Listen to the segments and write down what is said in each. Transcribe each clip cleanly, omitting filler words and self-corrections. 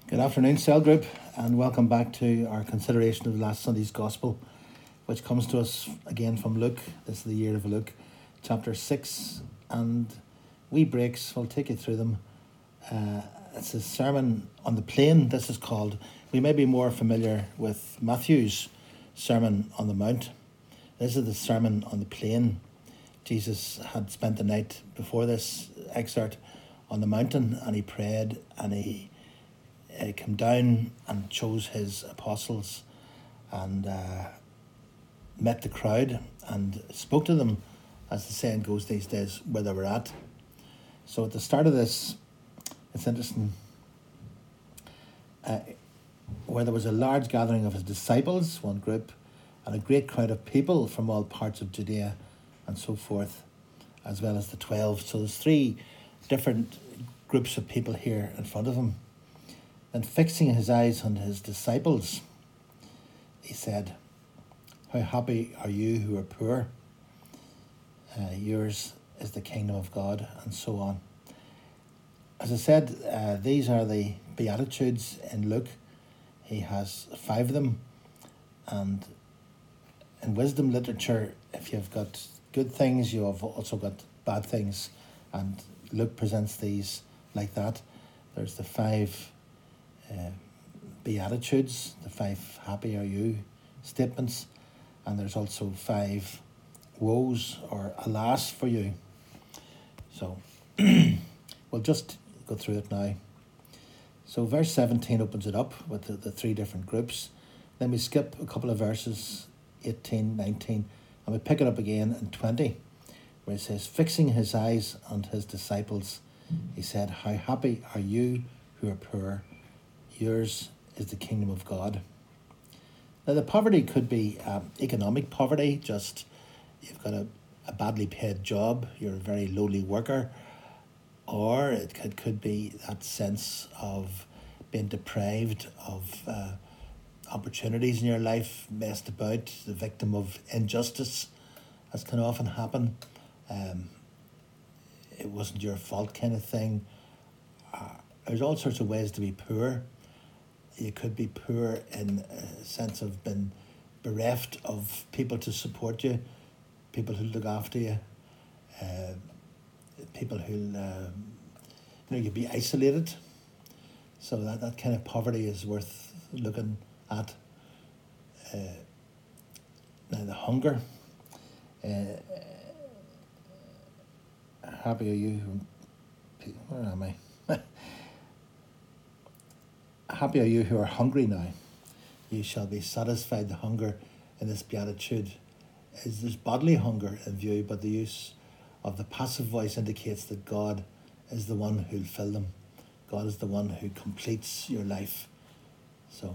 Good afternoon, Cell Group, and welcome back to our consideration of last Sunday's Gospel, which comes to us again from Luke. This is the year of Luke, chapter 6, and wee breaks. We'll take you through them. It's a sermon on the plain, this is called. We may be more familiar with Matthew's Sermon on the Mount. This is the Sermon on the Plain. Jesus had spent the night before this excerpt on the mountain, and he prayed, and he came down and chose his apostles and met the crowd and spoke to them, as the saying goes these days, where they were at. So at the start of this, it's interesting, where there was a large gathering of his disciples, one group, and a great crowd of people from all parts of Judea and so forth, as well as the 12. So there's three different groups of people here in front of him. And fixing his eyes on his disciples, he said, "How happy are you who are poor? Yours is the kingdom of God," and so on. As I said, these are the Beatitudes in Luke. He has 5 of them. And in wisdom literature, if you've got good things, you have also got bad things. And Luke presents these like that. There's the 5 Beatitudes, the 5 happy are you statements, and there's also 5 woes or alas for you. So we'll just go through it now. So verse 17 opens it up with the 3 different groups. Then we skip a couple of verses, 18, 19, and we pick it up again in 20, where it says, fixing his eyes on his disciples, he said, "How happy are you who are poor? Yours is the kingdom of God." Now the poverty could be economic poverty, just you've got a badly paid job, you're a very lowly worker, or it could be that sense of being deprived of opportunities in your life, messed about, the victim of injustice, as can often happen. It wasn't your fault kind of thing. There's all sorts of ways to be poor. You could be poor in a sense of being bereft of people to support you, people who look after you, people who, you'd be isolated. So that kind of poverty is worth looking at. Now the hunger. Happy are you who, where am I? Happy are you who are hungry now. You shall be satisfied. The hunger in this beatitude is there's bodily hunger in view, but the use of the passive voice indicates that God is the one who'll fill them. God is the one who completes your life. So,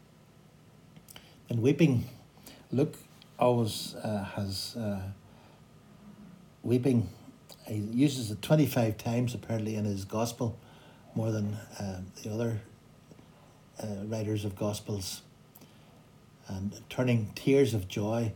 in weeping, Luke always has weeping. He uses it 25 times apparently in his gospel, more than the other writers of Gospels, and turning tears to joy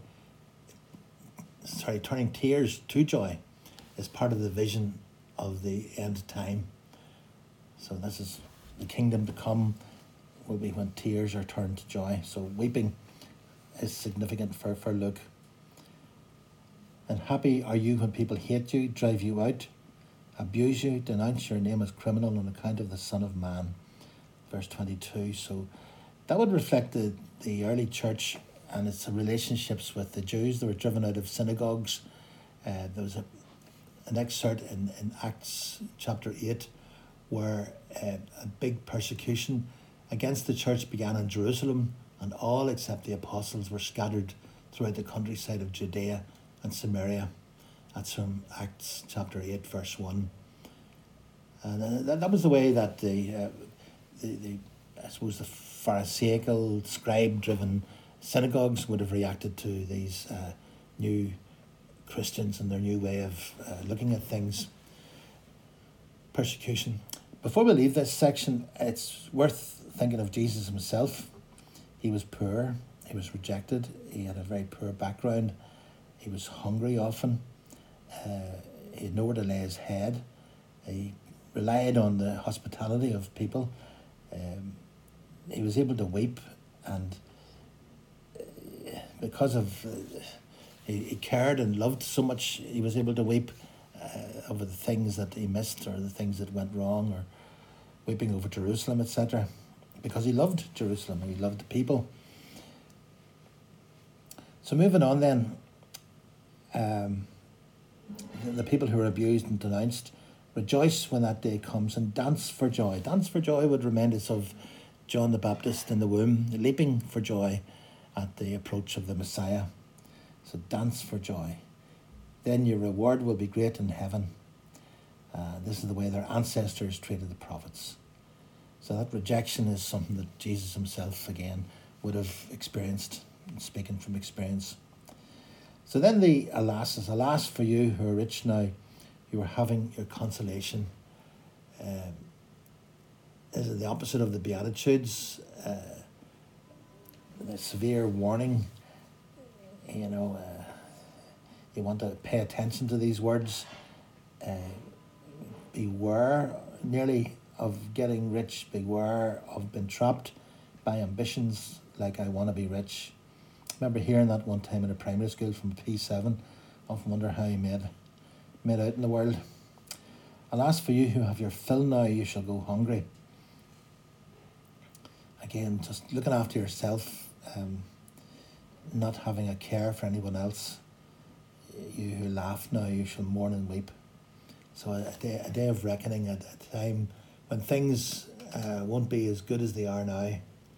is part of the vision of the end time. So this is the kingdom to come will be when tears are turned to joy. So weeping is significant for Luke. And happy are you when people hate you, drive you out, abuse you, denounce your name as criminal on account of the Son of Man. Verse 22. So that would reflect the early church and its relationships with the Jews. They were driven out of synagogues. There was an excerpt in Acts chapter 8 where a big persecution against the church began in Jerusalem, and all except the apostles were scattered throughout the countryside of Judea and Samaria. That's from Acts chapter 8 verse 1. And that was the way that the I suppose the Pharisaical, scribe-driven synagogues would have reacted to these new Christians and their new way of looking at things. Persecution. Before we leave this section, it's worth thinking of Jesus himself. He was poor, he was rejected, he had a very poor background, he was hungry often, he had nowhere to lay his head, he relied on the hospitality of people. he was able to weep, and because of he cared and loved so much, he was able to weep over the things that he missed or the things that went wrong, or weeping over Jerusalem, etc. Because he loved Jerusalem and he loved the people. So moving on then, the people who were abused and denounced, rejoice when that day comes and dance for joy. Dance for joy would remind us of John the Baptist in the womb, leaping for joy at the approach of the Messiah. So dance for joy. Then your reward will be great in heaven. This is the way their ancestors treated the prophets. So that rejection is something that Jesus himself, again, would have experienced, speaking from experience. So then the alas is, alas for you who are rich now, you are having your consolation. This is the opposite of the Beatitudes, the severe warning. You know, you want to pay attention to these words. Beware nearly of getting rich. Beware of being trapped by ambitions like I want to be rich. I remember hearing that one time in a primary school from P7. Often wonder how he made out in the world. Alas for you who have your fill now, you shall go hungry. Again, just looking after yourself, not having a care for anyone else. You who laugh now, you shall mourn and weep. So a day of reckoning, at a time when things won't be as good as they are now.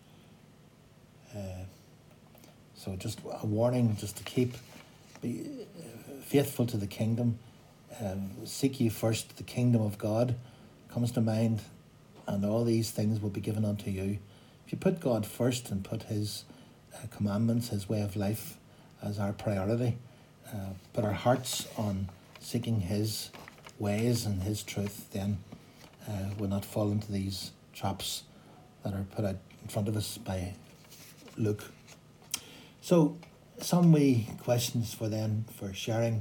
So just a warning, just to be faithful to the kingdom. Seek ye first the kingdom of God comes to mind, and all these things will be given unto you. If you put God first and put his commandments, his way of life as our priority, put our hearts on seeking his ways and his truth, then we'll not fall into these traps that are put out in front of us by Luke. So, some wee questions for sharing.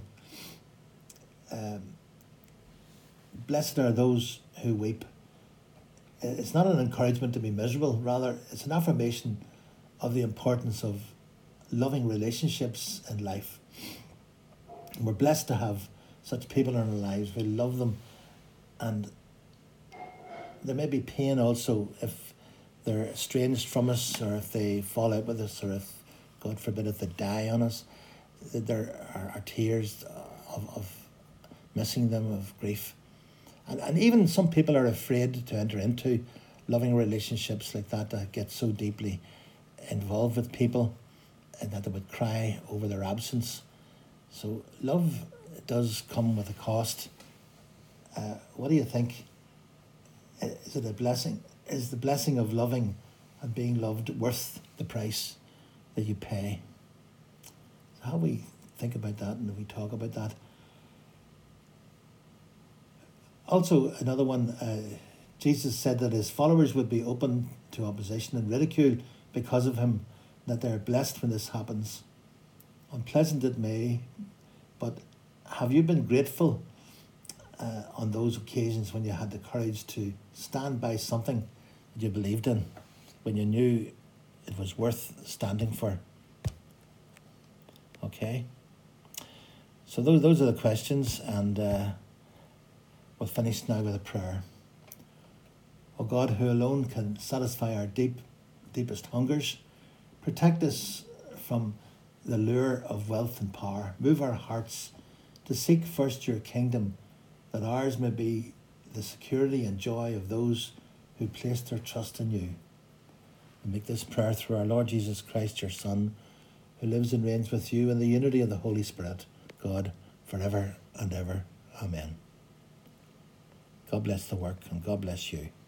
Blessed are those who weep. It's not an encouragement to be miserable, rather it's an affirmation of the importance of loving relationships in life. And we're blessed to have such people in our lives. We love them, and there may be pain also if they're estranged from us, or if they fall out with us, or if, God forbid, if they die on us. There are tears of missing them, of grief. And even some people are afraid to enter into loving relationships like that get so deeply involved with people, and that they would cry over their absence. So love does come with a cost. What do you think? Is it a blessing? Is the blessing of loving and being loved worth the price that you pay? So how we think about that, and we talk about that. Also, another one, Jesus said that his followers would be open to opposition and ridicule because of him, that they're blessed when this happens. Unpleasant it may, but have you been grateful on those occasions when you had the courage to stand by something that you believed in, when you knew it was worth standing for? Okay. So those are the questions, and we'll finish now with a prayer. O God, who alone can satisfy our deepest hungers, protect us from the lure of wealth and power. Move our hearts to seek first your kingdom, that ours may be the security and joy of those who place their trust in you. We make this prayer through our Lord Jesus Christ, your Son, who lives and reigns with you in the unity of the Holy Spirit, God, forever and ever. Amen. God bless the work, and God bless you.